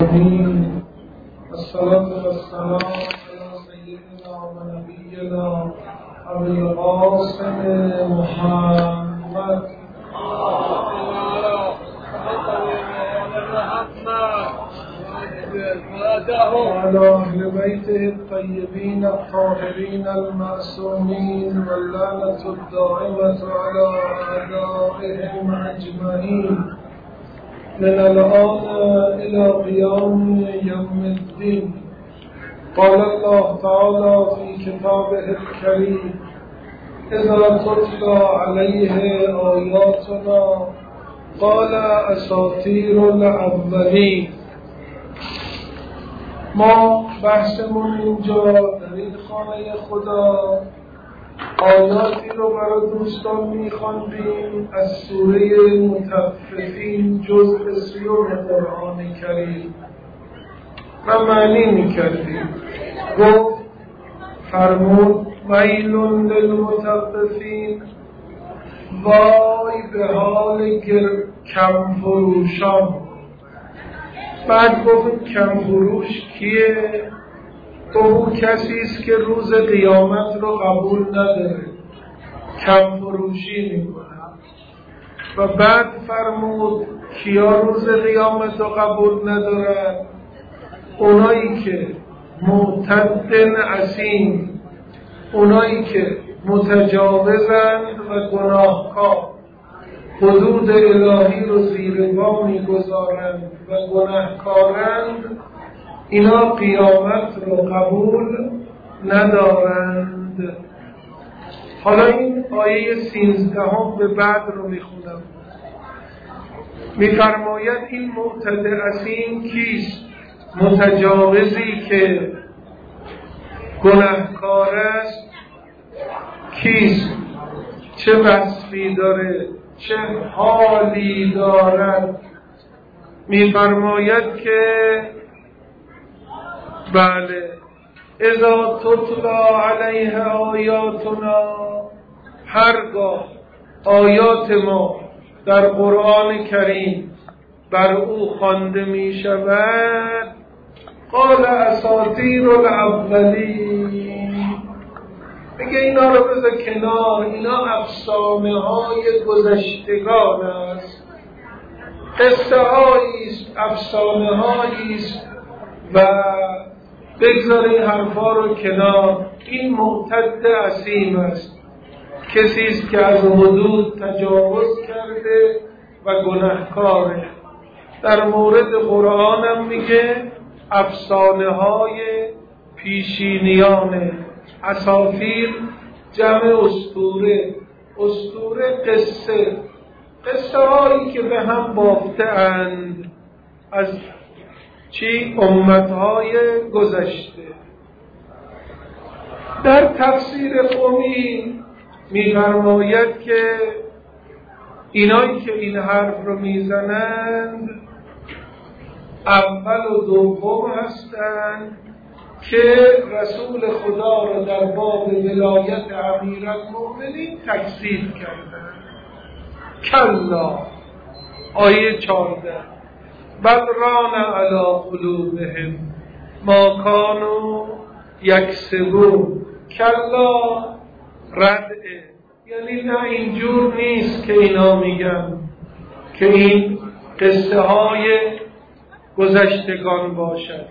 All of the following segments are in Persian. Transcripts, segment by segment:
الصلاة والسلام على سيدنا ونبينا أبي القاسم محمد وعلى أهل بيته الطيبين الطاهرين المعصومين واللعنة الدائمة على أعدائهم أجمعين من الآن إلى قيام يوم الدين. قال الله تعالى في كتابه الكريم: إذا تتلى عليه آياتنا قال أساطير الأولين. ما بحثمون اینجا در این خانه خدا آیاتی رو برای دوستان میخواندیم از سوره مطففین جزء 30 قرآن کریم و معنی میکردیم. گفت فرمود ویل للمطففین، وای به حال کم فروشان. بعد گفت کم فروش کیه؟ او کسی است که روز قیامت رو قبول نداره، کم فروشی میکنه. و بعد فرمود کیا روز قیامت رو قبول ندارن؟ اونایی که معتدن اثیم، اونایی که متجاوزند و گناهکار، حدود الهی رو زیر پا میگذارند و گناهکارند، اینا قیامت رو قبول ندارند. حالا این آیه 13 به بعد رو میخونم. میفرماید این معتد اثیم کیست؟ متجاوزی که گناهکار است کیست؟ چه وصفی داره؟ چه حالی دارد؟ میفرماید که بله، اذا تتلا علیه آیاتنا، هرگاه آیات ما در قرآن کریم بر او خوانده می شود، قال اساطیر الاولین، میگه اینا رو بذار کنار، اینا افسانه های گذشتگان است، قصه هایی است، افسانه هایی است و بگذار این حرفا رو کنار. این معتد اثیم است، کسی است که از حدود تجاوز کرده و گناهکاره. در مورد قرآن هم میگه افسانه های پیشینیانه. اساطیر جمع اسطوره، اسطوره قصه، قصه هایی که به هم بافته اند از چی؟ امتهای گذشته. در تفسیر قمی می‌فرماید که اینایی که این حرف رو میزنند اول و دوم هستند که رسول خدا رو در باب ولایت امیرالمؤمنین تکذیب کردند. کلا، آیه 14: بل ران علی قلوبهم ما کانوا یکسبون. کلا ردعه، یعنی نه اینجور نیست که اینا میگن که این قصه های گذشتگان باشد،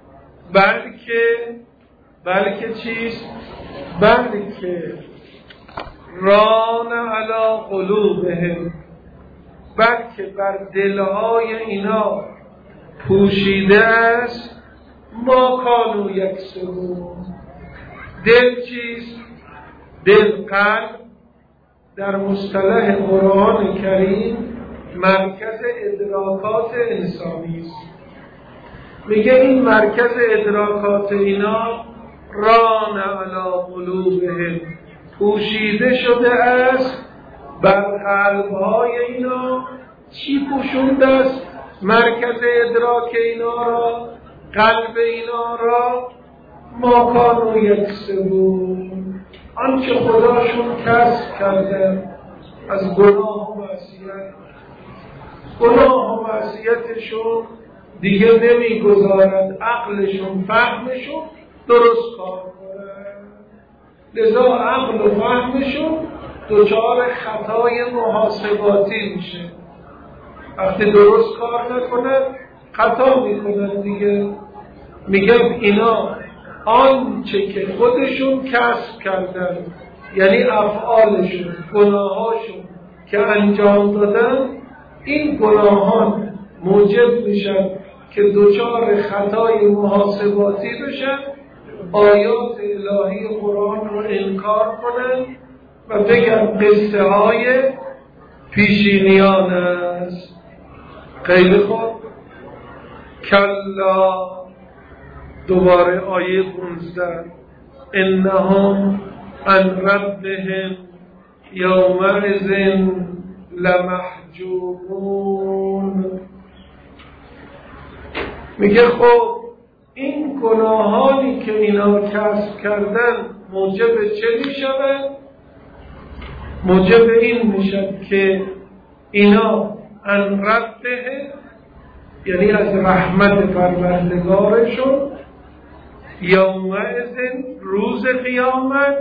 بلکه چیست؟ بلکه ران علی قلوبهم، بلکه بر دلهای اینا پوشیده است ما کانوا یکسبون. دل چیست؟ دل قلب در مصطلح قرآن کریم مرکز ادراکات انسانی است. میگه این مرکز ادراکات اینا ران علی قلوبهم، پوشیده شده است بر قلب‌های اینا. چی پوشونده است مرکز ادراک اینا را، قلب اینا را؟ ما کانوا یکسبون، آنچه خداشون کسب کرده از گناه و معصیت. گناه و معصیتشون دیگه نمیگذارد عقلشون فهمشون درست کار کنن، لذا عقل و فهمشون دچار خطای محاسباتی میشه. وقتی درست کار نکنن خطا میکنن دیگه. میگن اینا آنچه که خودشون کسب کردن، یعنی افعالشون، گناهاشون که انجام دادن، این گناهان موجب میشن که دچار خطای محاسباتی بشن، آیات الهی قرآن رو انکار کنن و بگن قصه های پیشینیان است. خیلی خوب. کلا، دوباره آیه 15، انهم عن ربهم یومئذ لمحجوبون. میگه خب این گناهانی که اینا کسب کردن موجب چه میشود؟ موجب این میشد که اینا عن ربهم، یعنی از رحمت پروردگارشون، یومئذ روز قیامت،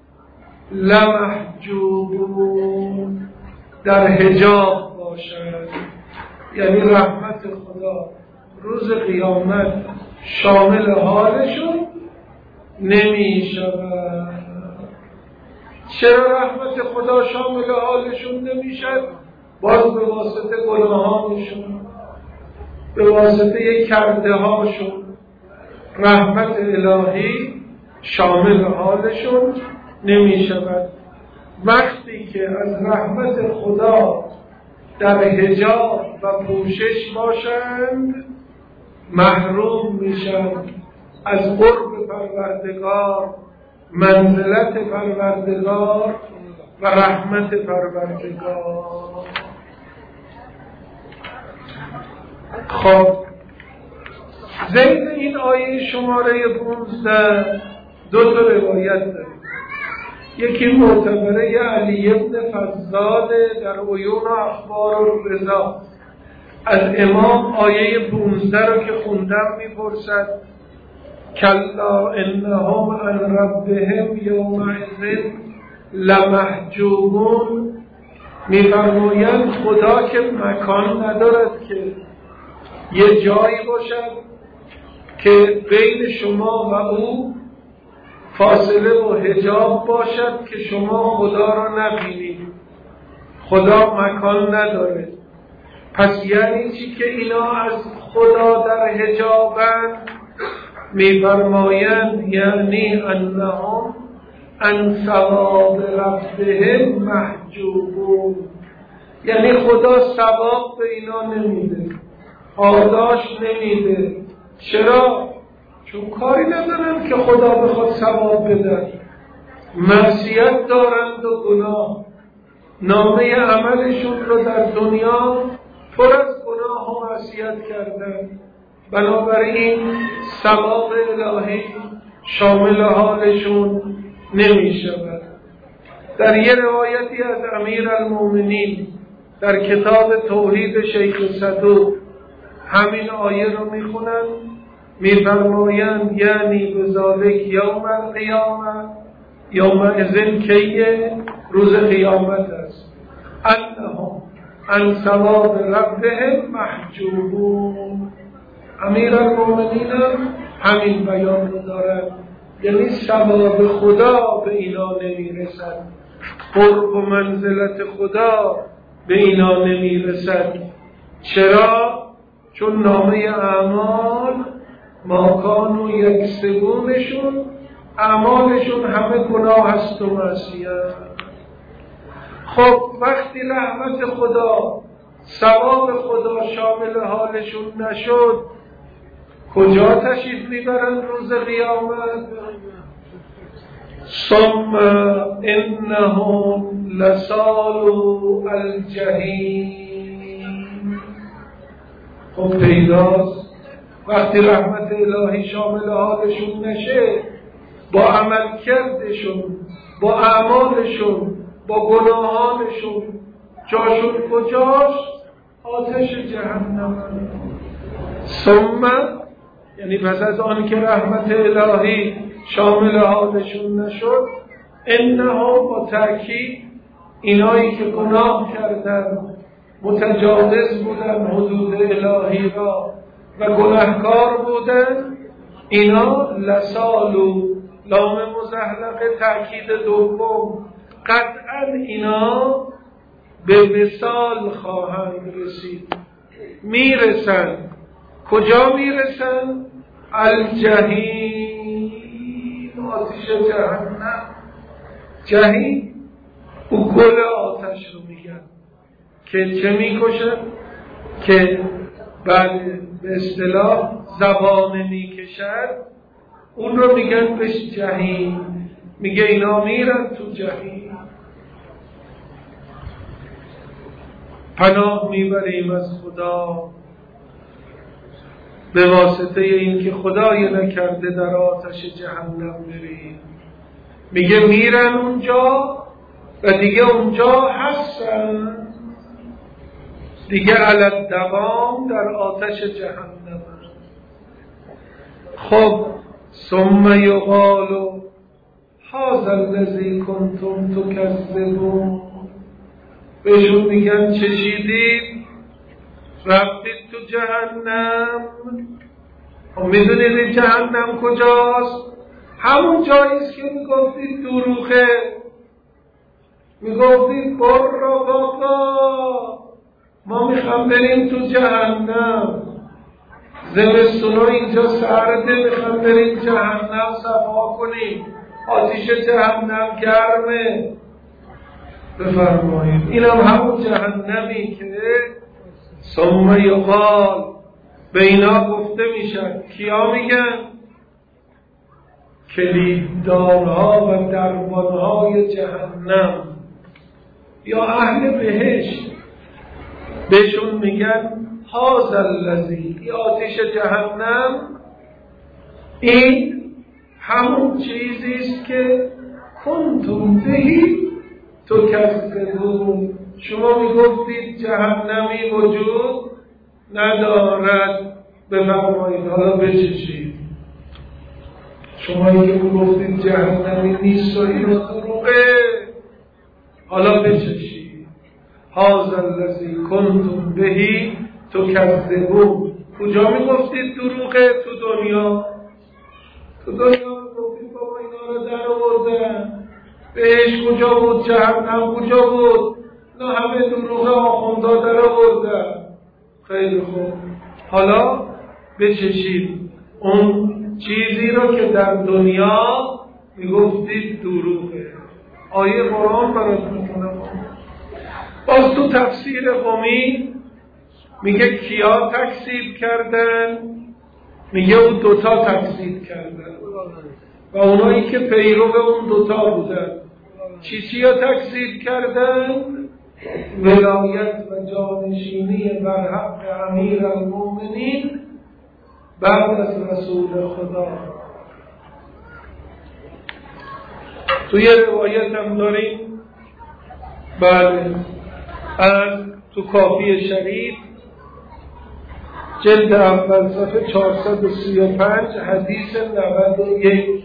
لمحجوبون در حجاب باشند. یعنی رحمت خدا روز قیامت شامل حالشون نمی شود. چرا رحمت خدا شامل حالشون نمی شود؟ باز به واسطه گناهانشون، به واسطه کرده هاشون رحمت الهی شامل حالشون نمی شود. وقتی که از رحمت خدا در حجاب و پوشش باشند محروم میشند از قرب پروردگار، منزلت پروردگار و رحمت پروردگار. خب ضمن این آیه شماره 15 دو تا روایت داریم. یکی معتبره علی ابن فضال در عیون اخبار الرضا از امام آیه 15 رو که خوندم میپرسد کلا انهم عن ربهم یومئذ لمحجوبون. میفرمایند خدا که مکان ندارد که یه جایی باشد که بین شما و او فاصله و حجاب باشد که شما خدا را نبینید. خدا مکان نداره. پس یعنی چی که اینا از خدا در حجابند؟ میفرمایند یعنی انهم عن ثواب ربهم محجوبون، یعنی خدا ثواب به اینا نمیده، پاداش نمیده. چرا؟ چون کاری ندارن که خدا بخواد ثواب بده. معصیت دارند و گناه، نامه عملشون رو در دنیا پر از گناه و معصیت کردن، بنابراین ثواب الهی شامل حالشون نمی شود. در یه روایتی از امیرالمومنین در کتاب توحید شیخ صدوق همین آیه رو میخونن، میفرمایند یعنی بذالک یوم القیامه، یومئذ کیه؟ روز قیامت است. انهم عن ثواب ربهم محجوبون. امیرالمومنین همین بیان رو دارد، یعنی ثواب خدا به اینا نمیرسد، قرب و منزلت خدا به اینا نمیرسد. چرا؟ چون نامه اعمال ماکان و یکسبونشون، اعمالشون همه گناه هست و معصیت. خب وقتی رحمت خدا، ثواب خدا شامل حالشون نشد، کجا تشریف میبرند روز قیامت؟ ثم انهم لصالو الجحیم. خب پیداست وقتی رحمت الهی شامل حالشون نشه، با عمل کردشون، با اعمالشون، با گناهانشون جاشون کجاست؟ آتش جهنم. ثم یعنی پس از آن که رحمت الهی شامل حالشون نشد، انها با تأکید اینایی که گناه کردن، متجاوز بودن حدود الهی را و گناهکار بودن، اینا لسالو، لام مزحلقه تأکید دوم، قطعا اینا به وصال خواهند رسید، میرسن. کجا میرسن؟ الجحیم، آتش جهنم. جحیم او گل آتش رو میگن که چه میکشن؟ که به اصطلاح زبانه میکشن، اون رو میگن بهش جحیم. میگه اینا میرن تو جحیم. پناه میبریم از خدا به واسطه این که خدای نکرده در آتش جهنم بریم. میگه میرن اونجا و دیگه اونجا هستن، دیگه علی دوام در آتش جهنم. خب ثم یقال هذا الذی کنتم تکذبون، بهشون میگن چشیدید رفتید تو جهنم. خب میدونید جهنم کجاست؟ همون جاییست که میگفتید دروغه، میگفتید برو بابا ما میخوام بریم تو جهنم، زمستونا اینجا سرده، میخوام بریم جهنم صفا کنیم، آتیش جهنم گرمه. بفرمایید اینم همون جهنمی که ثم یقال به اینا گفته میشد. کیا میگن؟ کلیددارها و دربانهای جهنم یا اهل بهشت، بهشون میگن هذا الذی، این آتش جهنم این همون چیزیست که کنتم بهی تکذبون، شما میگفتید جهنمی وجود ندارد. بفرمایید حالا بچشید. شما که میگفتید جهنمی نیست و این دروغه، حالا بچشید. هذا الذی کنتم بهی تکذبون. کجا میگفتید دروغه؟ تو دنیا. تو دنیا میگفتید بابا اینا رو در آوردن، بهش کجا بود؟ جهنم کجا بود؟ نه همه دروغ آخوندا در آوردن. خیلی خوب، حالا بچشید اون چیزی رو که در دنیا میگفتید دروغه. آیه قرآن برات میکنم. باز تو تفسیر قمی میگه کیا تکذیب کردن؟ میگه اون دوتا تکذیب کردن و اونایی که پیرو اون دوتا بودن. چیا تکذیب کردن؟ ولایت و جانشینی بر حق امیر المؤمنین بعد از رسول خدا. توی روایت هم داریم، بله، از تو کافی شریف جلد اول صفحه 435 حدیث 91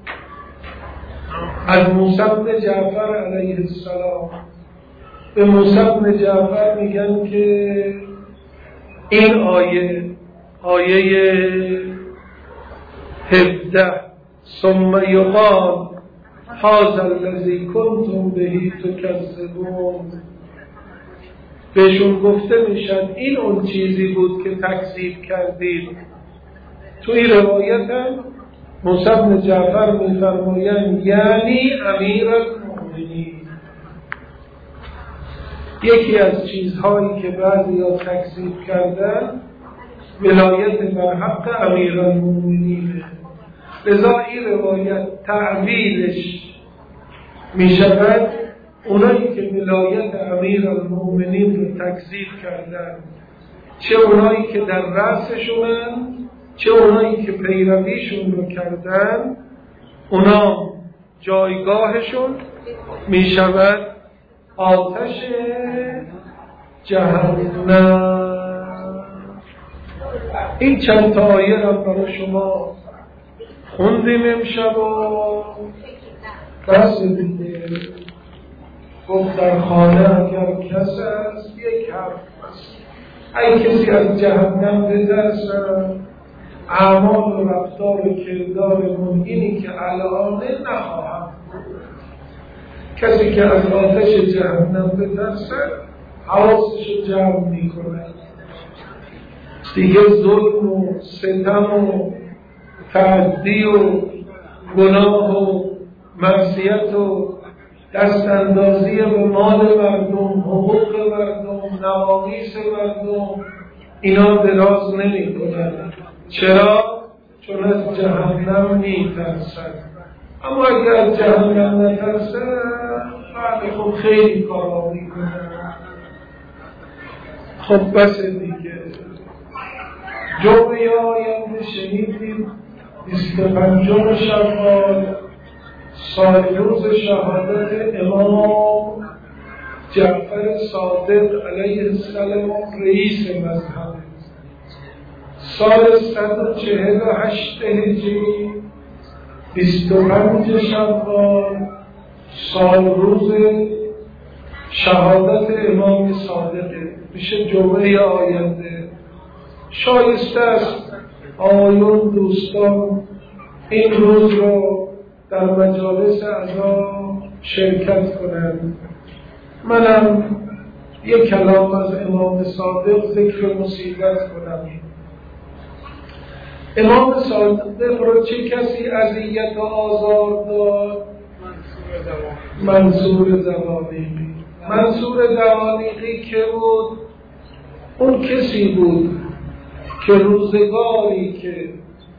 از موسی بن جعفر علیه السلام. به موسی بن جعفر میگن که این آیه 17 ثم یقال هذا الذی کنتم بهی تکذبون، بهشون گفته میشد این اون چیزی بود که تکذیب کردید. تو این روایت هم موسی بن جعفر میفرمایند یعنی امیر المؤمنین. یکی از چیزهایی که بعضیا تکذیب کردن ولایت بر حق امیر المؤمنین. لذا این روایت تعبیرش می شود اونایی که ولایت امیر المؤمنین رو تکذیب کردن، چه اونایی که در رأسشونن چه اونایی که پیرویشون رو کردن، اونا جایگاهشون می شود آتش جهنم. این چند تا آیه را برای شما خوندیم امشب و بس دیگه. گفت در خانه اگر کس است یک حرف است، اگه کسی از جهنم بترسد اعمال و رفتار و کردارمون اینی که الانه نخواهم. کسی که از آتش جهنم بترسد حواسش رو جمع میکنه، دیگه ظلم و ستم و تعدی و گناه و معصیت و دست اندازی به مال مردم، حقوق مردم، نوامیس مردم، اینا دراز نمی کنن. چرا؟ چون از جهنم می ترسن. اما اگر از جهنم نترسن بعد خب خیلی کارا می کنن. خب بس دیگه. جمعه آینده شنیدیم 25 شوال سالروز شهادت امام جعفر صادق علیه السلام رئیس مذهب. سال 148 هجری 25 شوال سالروز شهادت امام صادقه، میشه جمعه آینده. شایسته است آیون دوستان این روز رو در مجالس عزا شرکت کنند. منم یک کلام از امام صادق ذکر مصیبت کنم. امام صادق رو چه کسی اذیت و آزار داد؟ منصور دوانیقی. منصور دوانیقی که بود؟ اون کسی بود که روزگاری که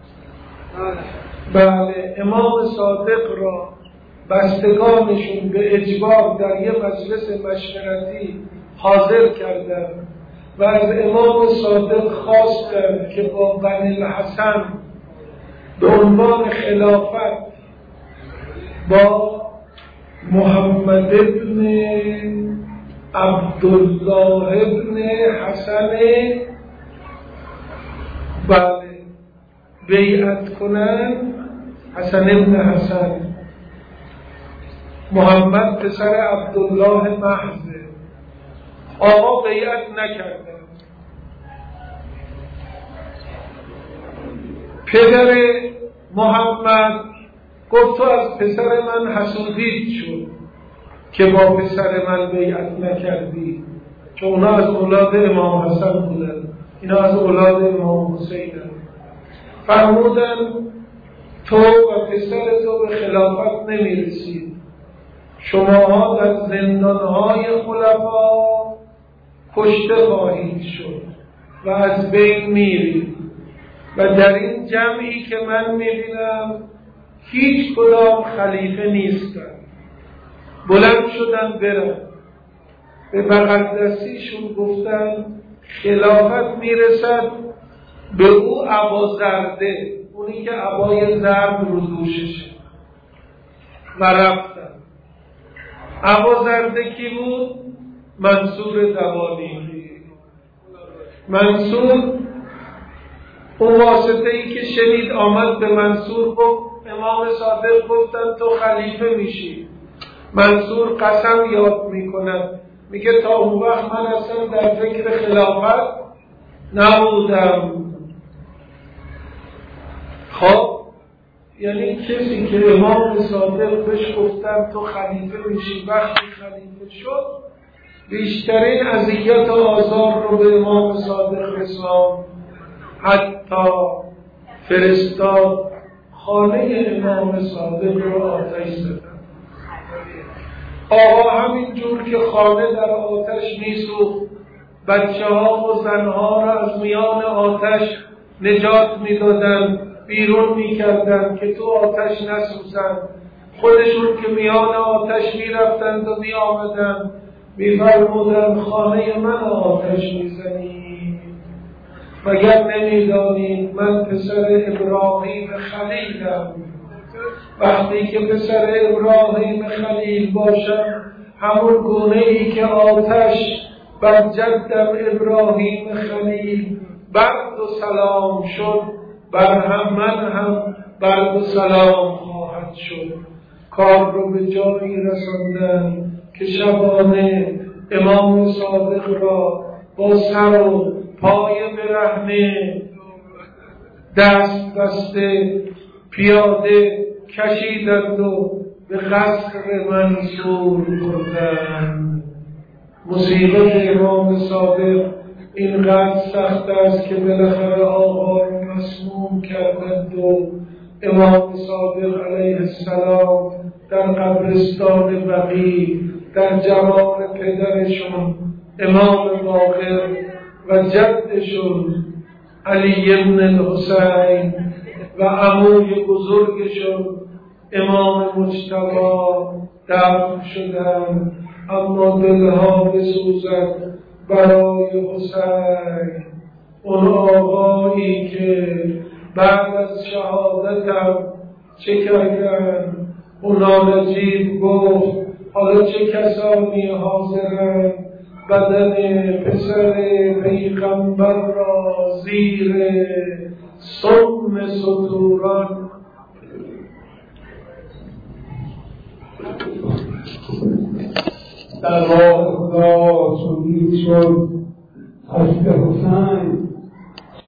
بله امام صادق را بستگانشون به اجبار در یه مجلس مشورتی حاضر کردند و از امام صادق خواستند که با بنی الحسن به عنوان خلافت با محمد ابن عبدالله ابن حسن بله بیعت کنن. حسن ابن حسن، محمد پسر عبدالله محضه، آقا بیعت نکردن. پدر محمد گفت تو از پسر من حسودیت شد که با پسر من بیعت نکردی، چون اونا از اولاد امام حسن بودن، اینا از اولاد امام حسین. فرمودن تو و پسر تو به خلافت نمیرسید، شماها در زندانهای خلفا کشته خواهید شد و از بین میرید و در این جمعی که من میبینم هیچ کدام خلیفه نیستن. بلند شدن برن، به بغل دستیشون گفتن خلافت میرسد به او ابازرده، اونی که عبای زرد رو دوششه، و رفتن. ابازرده کی بود؟ منصور دوانیقی. منصور اون واسطه ای که شنید آمد به منصور گفت امام صادق گفتن تو خلیفه میشی. منصور قسم یاد میکند، میگه تا اون وقت من اصلا در فکر خلافت نبودم. خب یعنی کسی که امام صادق بهش گفتن تو خلیفه میشی، وقتی خلیفه شد بیشترین اذیت و آزار رو به امام صادق رساند، حتی فرستاد خانه امام صادق رو آتش زدن. آقا همینجور که خانه در آتش میسوخت، بچه ها و زنها را از میان آتش نجات میدادن، بیرون میکردن که تو آتش نسوزن. خودشون که میان آتش میرفتند و میآمدن، میفرمودن خانه من آتش میزنی، مگر نمیدانید من پسر ابراهیم خلیلم. وقتی که پسر ابراهیم خلیل باشم، همون گونه ای که آتش بر جدم ابراهیم خلیل برد و سلام شد، بر هم من هم برد و سلام خواهد شد. کار رو به جایی رساندن که شبانه امام صادق را با سر و پای برهنه دست بسته پیاده کشیدند و به قصر منصور بردند. مصیبت امام صادق اینقدر سخت است که بالاخره آقا را مسموم کردند و امام صادق علیه السلام در قبرستان بقیع در جمال پدرشون امام باقر و جدشون علی ابن الحسین و عموی بزرگشون امام مجتبی دفن شدند. اما دلها بسوزد برای حسین، اون آقایی که بعد از شهادتم چه کردن؟ اونا نجیب گفت حالا چه کسانی حاضرن بدن پسر پیغمبر را زیر سم ستوران در راه خدا چون دید شد حضرت حسین